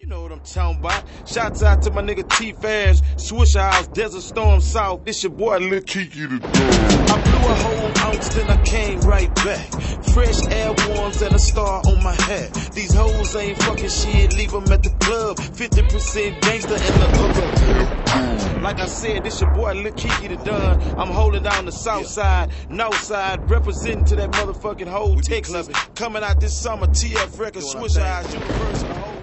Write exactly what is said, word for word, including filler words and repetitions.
You know what I'm talking about. Shouts out to my nigga T-Faz, Swisher House, Desert Storm South. It's your boy Lil Kiki the Dog. I blew a whole ounce, then I came right back. Fresh air ones and a star on my hat. These hoes ain't fucking shit, leave them at the club. fifty percent gangster and the other. Like I said, this your boy Lil Kiki the Don. I'm holding down the south side, north side, representing to that motherfucking whole Texas. Coming out this summer, T F Records, Swisher House, Universal.